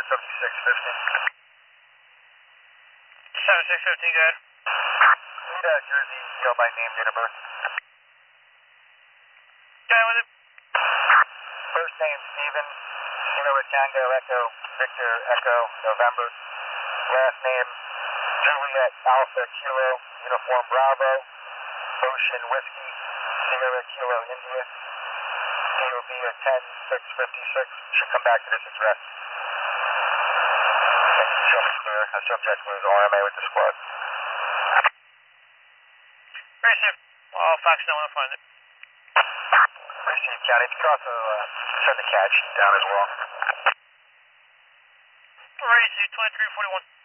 7650. 7650, go ahead. Need a Jersey, go by name, date of birth. Go ahead with it. First name Steven, Kilo Tango Echo, Victor Echo, November. Last name Juliet Alpha Kilo, Uniform Bravo, Ocean Whiskey, Sierra Kilo India. DOB of 10656. Should come back to this address. Show me clear. A subject was RMA with the squad. Received. I'll fax now when I find it. Received, County. You can also send the CAD sheet down as well. Received 2341.